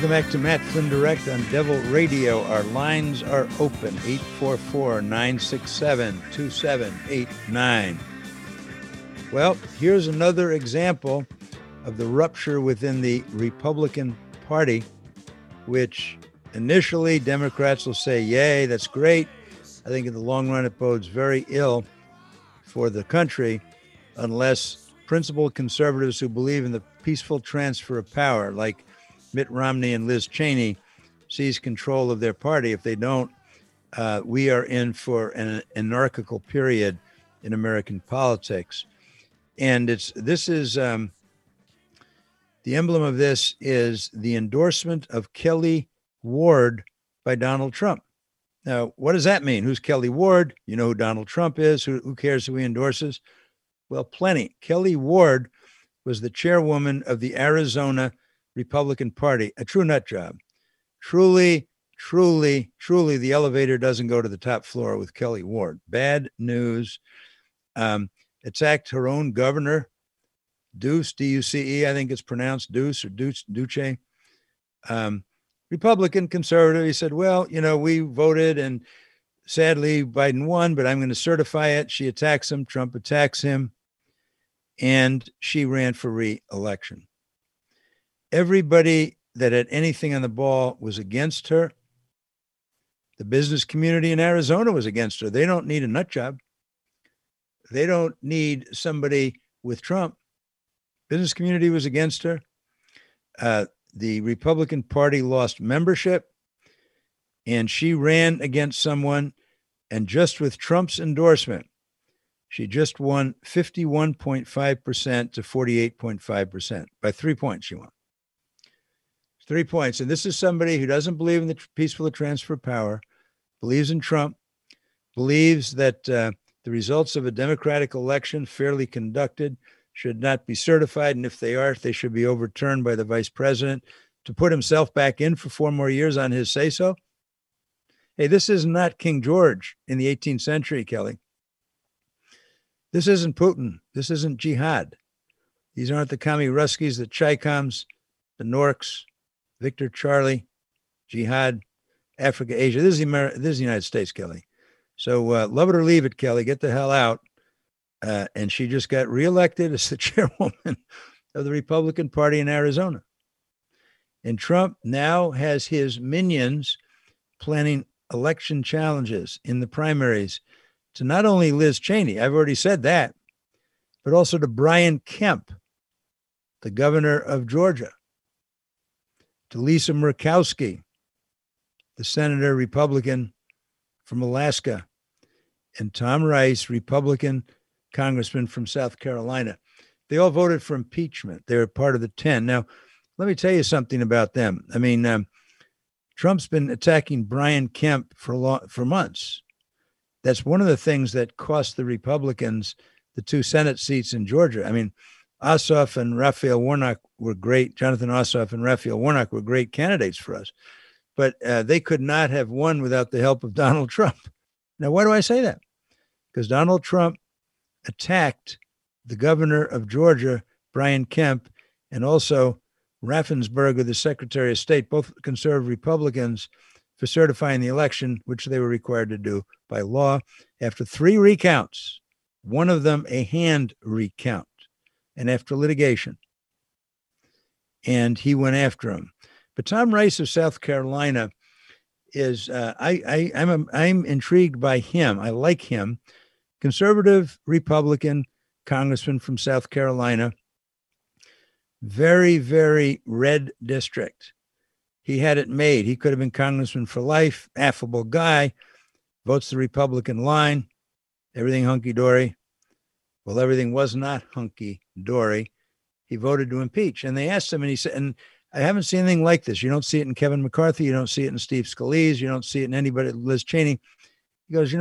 Welcome back to Matt Flynn Direct on Devil Radio. Our lines are open, 844-967-2789. Well, here's another example of the rupture within the Republican Party, which initially Democrats will say, yay, that's great. I think in the long run it bodes very ill for the country unless principled conservatives who believe in the peaceful transfer of power, like Mitt Romney and Liz Cheney, seize control of their party. If they don't, we are in for an anarchical period in American politics. And the emblem of this is the endorsement of Kelly Ward by Donald Trump. Now, what does that mean? Who's Kelly Ward? You know who Donald Trump is. Who cares who he endorses? Well, plenty. Kelly Ward was the chairwoman of the Arizona Republican Party, a true nut job. Truly, the elevator doesn't go to the top floor with Kelly Ward. Bad news. Attacked her own governor, Duce, D-U-C-E, I think it's pronounced Duce or Duce. Republican conservative. He said, well, we voted and sadly Biden won, but I'm going to certify it. She attacks him. Trump attacks him. And she ran for re-election. Everybody that had anything on the ball was against her. The business community in Arizona was against her. They don't need a nut job. They don't need somebody with Trump. Business community was against her. The Republican Party lost membership, and she ran against someone, and just with Trump's endorsement, she just won 51.5% to 48.5%. By 3 points she won. 3 points. And this is somebody who doesn't believe in the peaceful transfer of power, believes in Trump, believes that the results of a democratic election fairly conducted should not be certified. And if they are, they should be overturned by the vice president to put himself back in for 4 more years on his say-so. Hey, this is not King George in the 18th century, Kelly. This isn't Putin. This isn't jihad. These aren't the Kami Ruskies, the Chaicoms, the Norks, Victor Charlie, jihad, Africa, Asia. This is the United States, Kelly. So love it or leave it, Kelly. Get the hell out. And she just got reelected as the chairwoman of the Republican Party in Arizona. And Trump now has his minions planning election challenges in the primaries to not only Liz Cheney, I've already said that, but also to Brian Kemp, the governor of Georgia, to Lisa Murkowski, the senator Republican from Alaska, and Tom Rice, Republican congressman from South Carolina. They all voted for impeachment. They're part of the 10. Now, let me tell you something about them. I mean, Trump's been attacking Brian Kemp for months. That's one of the things that cost the Republicans the 2 Senate seats in Georgia. I mean, Ossoff and Raphael Warnock were great. Jonathan Ossoff and Raphael Warnock were great candidates for us, but they could not have won without the help of Donald Trump. Now, why do I say that? Because Donald Trump attacked the governor of Georgia, Brian Kemp, and also Raffensperger, the Secretary of State, both conservative Republicans, for certifying the election, which they were required to do by law. After 3 recounts, one of them a hand recount, and after litigation. And he went after him. But Tom Rice of South Carolina is, I'm intrigued by him. I like him. Conservative Republican congressman from South Carolina. Very, very red district. He had it made. He could have been congressman for life, affable guy, votes the Republican line, everything hunky-dory. Well, everything was not hunky-dory. He voted to impeach. And they asked him, and he said, and I haven't seen anything like this. You don't see it in Kevin McCarthy. You don't see it in Steve Scalise. You don't see it in anybody, Liz Cheney. He goes,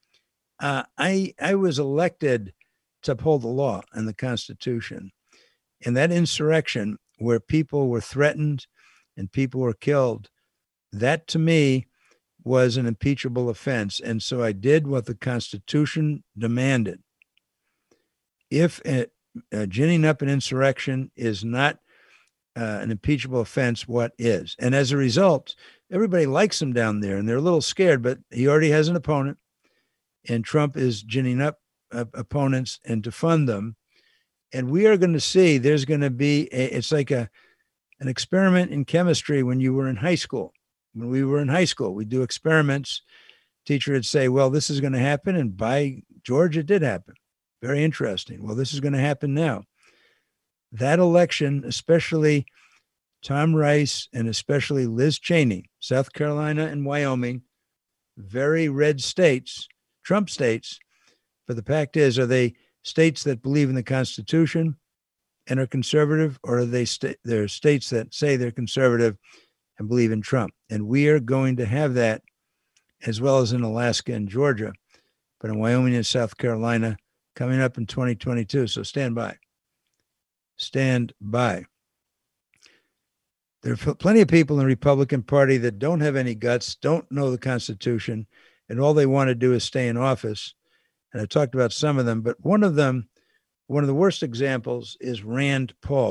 I was elected to uphold the law and the Constitution. And that insurrection where people were threatened and people were killed, that to me was an impeachable offense. And so I did what the Constitution demanded. If ginning up an insurrection is not an impeachable offense, what is? And as a result, everybody likes him down there, and they're a little scared, but he already has an opponent, and Trump is ginning up opponents and to fund them. And we are going to see there's going to be it's like an experiment in chemistry when you were in high school. When we were in high school, we do experiments. Teacher would say, well, this is going to happen. And by George, it did happen. Very interesting. Well, this is going to happen now. That election, especially Tom Rice and especially Liz Cheney, South Carolina and Wyoming, very red states, Trump states. But the fact is, are they states that believe in the Constitution and are conservative, or are they they're states that say they're conservative and believe in Trump? And we are going to have that, as well as in Alaska and Georgia, but in Wyoming and South Carolina coming up in 2022. So stand by. Stand by. There are plenty of people in the Republican Party that don't have any guts, don't know the Constitution, and all they want to do is stay in office. And I talked about some of them, but one of the worst examples is Randy Paul.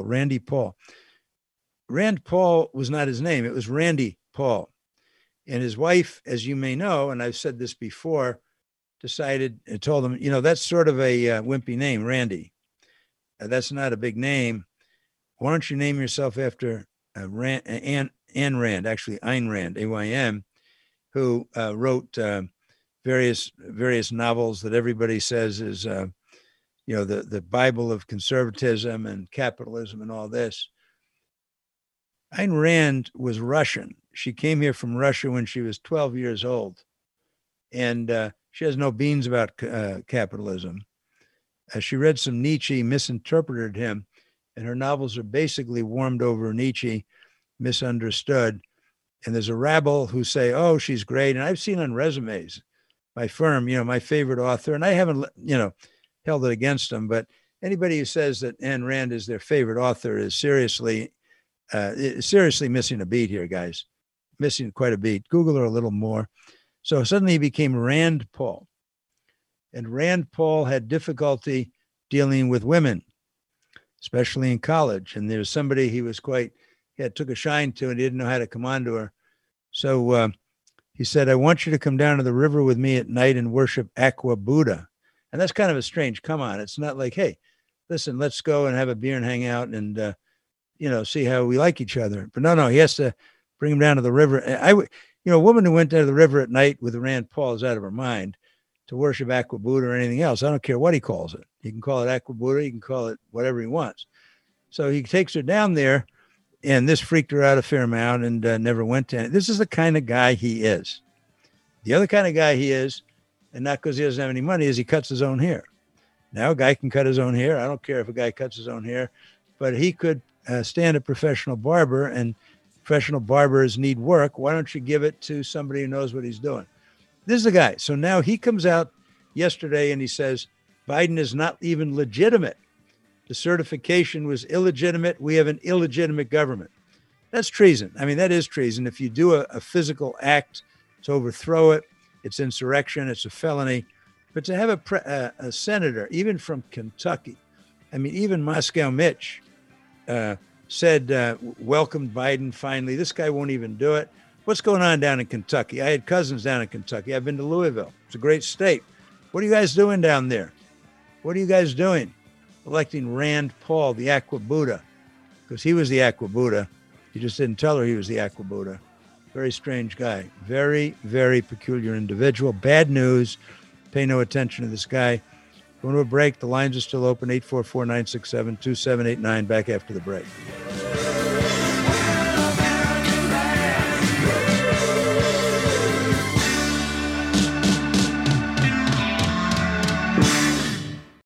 Rand Paul was not his name. It was Randy Paul. And his wife, as you may know, and I've said this before, decided and told him, you know, that's sort of a wimpy name, Randy. That's not a big name. Why don't you name yourself after Ayn Rand, actually Ayn Rand, A-Y-N, who wrote various novels that everybody says is, the Bible of conservatism and capitalism and all this. Ayn Rand was Russian. She came here from Russia when she was 12 years old. And she has no beans about capitalism. She read some Nietzsche, misinterpreted him, and her novels are basically warmed over Nietzsche, misunderstood. And there's a rabble who say, oh, she's great. And I've seen on resumes, my firm, my favorite author, and I haven't, held it against them, but anybody who says that Ayn Rand is their favorite author is seriously missing a beat here, guys. Missing quite a beat. Google her a little more. So suddenly he became Rand Paul. And Rand Paul had difficulty dealing with women, especially in college. And there's somebody he took a shine to, and he didn't know how to come on to her. So he said, I want you to come down to the river with me at night and worship Aqua Buddha. And that's kind of a strange come on. It's not like, hey, listen, let's go and have a beer and hang out and, see how we like each other. But no, he has to bring him down to the river. A woman who went down to the river at night with Rand Paul is out of her mind to worship Aqua Buddha or anything else. I don't care what he calls it. He can call it Aqua Buddha. He can call it whatever he wants. So he takes her down there, and this freaked her out a fair amount and never went to it. This is the kind of guy he is. The other kind of guy he is, and not because he doesn't have any money, is he cuts his own hair. Now a guy can cut his own hair. I don't care if a guy cuts his own hair, but he could stand a professional barber, and professional barbers need work. Why don't you give it to somebody who knows what he's doing? This is the guy. So now he comes out yesterday and he says, Biden is not even legitimate. The certification was illegitimate. We have an illegitimate government. That's treason. I mean, that is treason. If you do a physical act to overthrow it, it's insurrection. It's a felony. But to have a senator, even from Kentucky, I mean, even Moscow Mitch said, welcomed Biden finally. This guy won't even do it. What's going on down in Kentucky? I had cousins down in Kentucky. I've been to Louisville. It's a great state. What are you guys doing down there? What are you guys doing? Electing Rand Paul, the Aqua Buddha, because he was the Aqua Buddha. You just didn't tell her he was the Aqua Buddha. Very strange guy. Very, very peculiar individual. Bad news. Pay no attention to this guy. Going to a break. The lines are still open. 844-967-2789. Back after the break.